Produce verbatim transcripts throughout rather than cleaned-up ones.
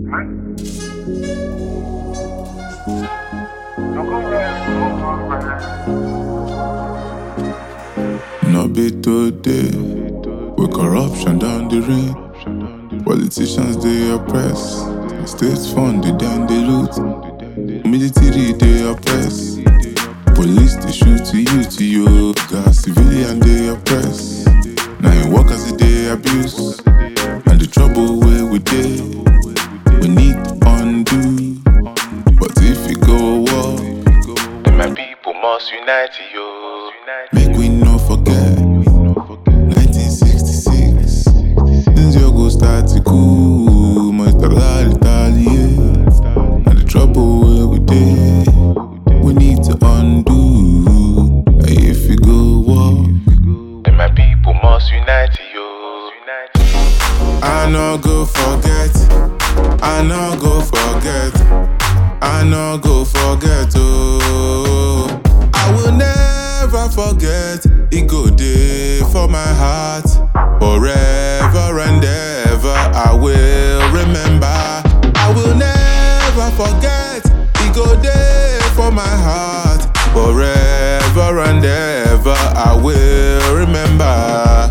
No be today, with corruption down the rain. Politicians they oppress, states funded and they loot. Military they oppress, police they shoot to you, to you. Gas civilian they oppress, now in workers they abuse. And the trouble where we dey, we need to undo. But if you go war, then my people must unite, yo. make we no forget nineteen sixty-six. Things you go start to cool, my start retaliate. And the trouble where we dey, we need to undo. And if you go walk, then my people must unite, yo. I no go forget, I no go forget, I no go forget, oh. I will never forget, it go dey for my heart. Forever and ever, I will remember. I will never forget, it go dey for my heart. Forever and ever, I will remember.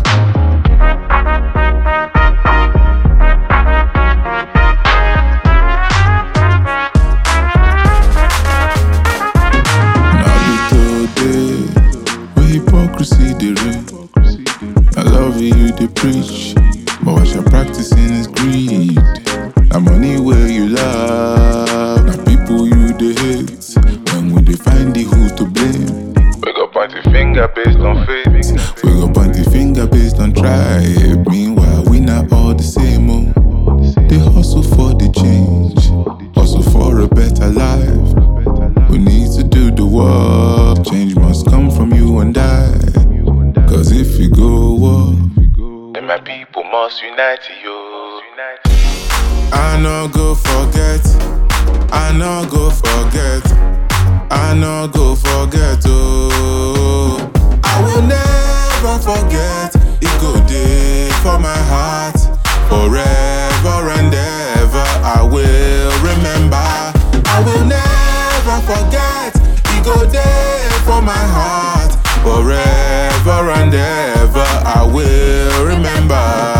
Hypocrisy they reign. I love you they preach, but what you're practicing is greed. The money where you love, the people you they hate. When will they find the who to blame? We go point the finger based on faith. We go point the finger based on tribe. Meanwhile we not all the same. Oh, they hustle for the change, hustle for a better life. We need to do the work. Change must come from you and I. Cause if you go walk, then my people must unite, yo. I no go forget, I no go forget, I no go forget, oh. I will never forget, it go dey for my heart. Forever and ever, I will remember. I will never forget, it go dey for my heart. Forever and ever, I will remember.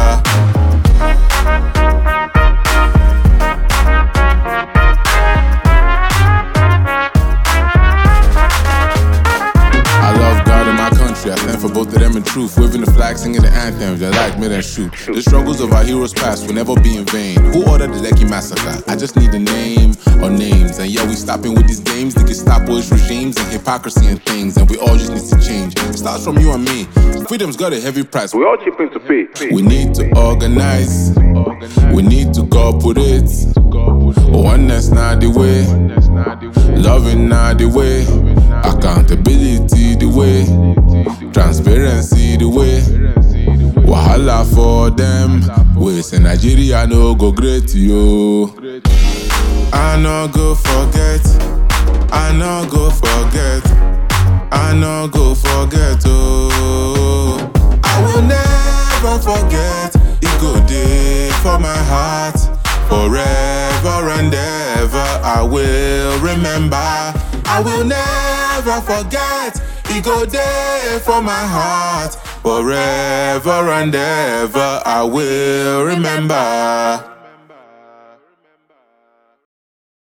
I love God and my country, I stand for both of them in truth. Waving the flag, singing the anthems, I like me then shoot. The struggles of our heroes past will never be in vain. Who ordered the Lekki massacre? I just need a name or names. And yeah, we stopping with these games, the Gestapo's regimes and hypocrisy and things. And we all just need to change. It starts from you and me. Freedom's got a heavy price. We all chipping to pay. We need to organize, we need to cooperate. Oneness not the way, loving not the way, accountability the way, transparency the way. Wahala for them, we say Nigeria no go great, yo. I no go forget, I no go forget, I no go forget, oh. I will never forget, it go dey for my heart. Forever and ever, I will remember. I will never forget, it go dey for my heart. Forever and ever, I will remember.